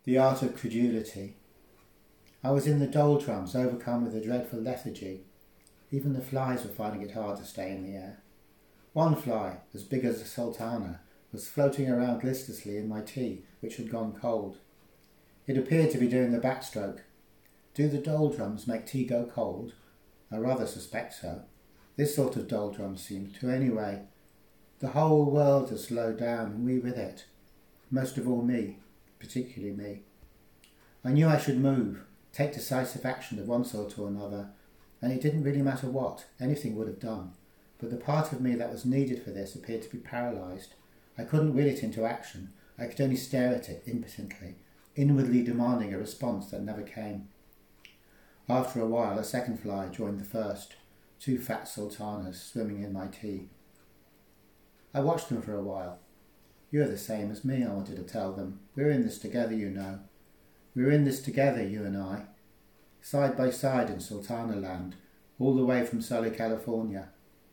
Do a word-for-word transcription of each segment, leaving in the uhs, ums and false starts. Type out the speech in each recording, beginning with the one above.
The art of credulity. I was in the doldrums, overcome with a dreadful lethargy. Even the flies were finding it hard to stay in the air. One fly, as big as a sultana, was floating around listlessly in my tea, which had gone cold. It appeared to be doing the backstroke. Do the doldrums make tea go cold? I rather suspect so. This sort of doldrums seemed to, anyway. The whole world has slowed down, and we with it. Most of all me, particularly me. I knew I should move, take decisive action of one sort or another, and it didn't really matter what, anything would have done. But the part of me that was needed for this appeared to be paralysed. I couldn't will it into action. I could only stare at it impotently, inwardly demanding a response that never came. After a while, a second fly joined the first, two fat sultanas swimming in my tea. I watched them for a while. You're the same as me, I wanted to tell them. We're in this together, you know. We're in this together, you and I. Side by side in Sultana land, all the way from Sully, California.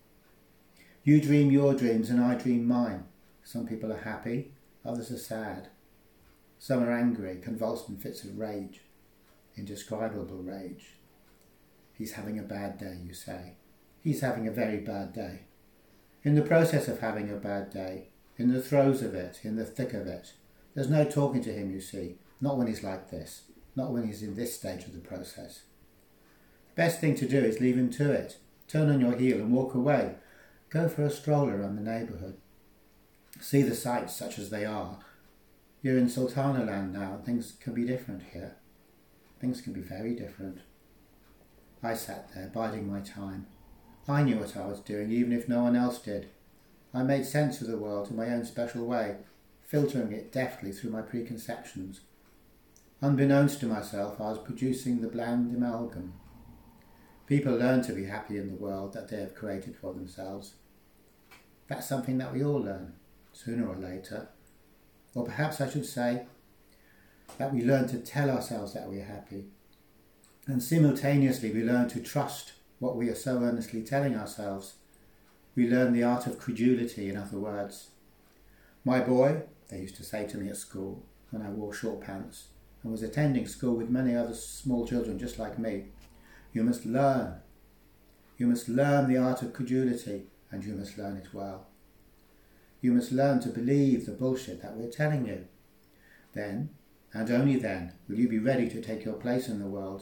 You dream your dreams and I dream mine. Some people are happy, others are sad. Some are angry, convulsed in fits of rage, indescribable rage. He's having a bad day, you say. He's having a very bad day. In the process of having a bad day, in the throes of it, in the thick of it, there's no talking to him, you see, not when he's like this, not when he's in this stage of the process. The best thing to do is leave him to it, turn on your heel and walk away. Go for a stroll around the neighbourhood. See the sights such as they are. You're in Sultana land now, things can be different here. Things can be very different. I sat there, biding my time. I knew what I was doing, even if no one else did. I made sense of the world in my own special way, filtering it deftly through my preconceptions. Unbeknownst to myself, I was producing the bland amalgam. People learn to be happy in the world that they have created for themselves. That's something that we all learn, sooner or later. Or perhaps I should say that we learn to tell ourselves that we are happy. And simultaneously we learn to trust what we are so earnestly telling ourselves. We learn the art of credulity, in other words. My boy, they used to say to me at school when I wore short pants and was attending school with many other small children just like me, you must learn. You must learn the art of credulity, and you must learn it well. You must learn to believe the bullshit that we're telling you. Then, and only then, will you be ready to take your place in the world.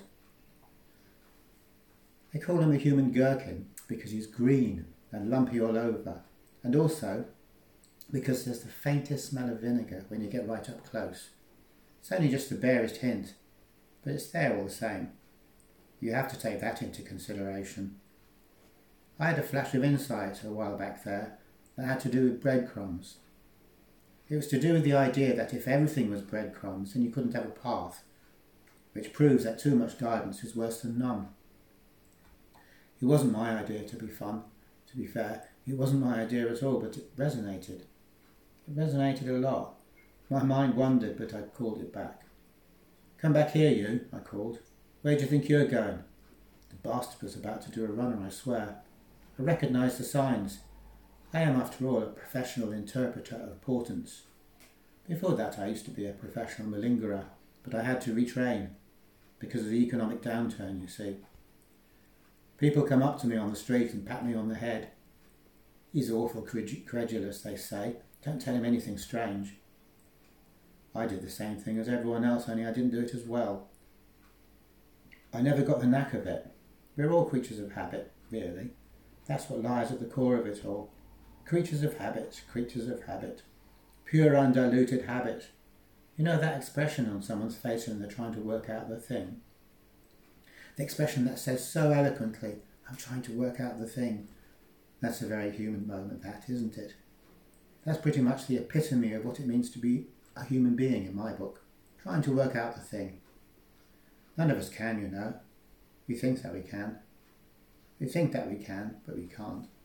They call him a human gherkin because he's green and lumpy all over, and also because there's the faintest smell of vinegar when you get right up close. It's only just the barest hint, but it's there all the same. You have to take that into consideration. I had a flash of insight a while back there that had to do with breadcrumbs. It was to do with the idea that if everything was breadcrumbs, then you couldn't have a path, which proves that too much guidance is worse than none. It wasn't my idea to be fun, to be fair. It wasn't my idea at all, but it resonated. It resonated a lot. My mind wandered, but I called it back. Come back here, you, I called. Where do you think you're going? The bastard was about to do a runner, I swear. I recognised the signs. I am, after all, a professional interpreter of portents. Before that I used to be a professional malingerer, but I had to retrain, because of the economic downturn, you see. People come up to me on the street and pat me on the head. He's awful credulous, they say. Don't tell him anything strange. I did the same thing as everyone else, only I didn't do it as well. I never got the knack of it. We're all creatures of habit, really. That's what lies at the core of it all. Creatures of habit, creatures of habit. Pure undiluted habit. You know that expression on someone's face when they're trying to work out the thing? The expression that says so eloquently, I'm trying to work out the thing. That's a very human moment, that, isn't it? That's pretty much the epitome of what it means to be a human being in my book. Trying to work out the thing. None of us can, you know. We think that we can. We think that we can, but we can't.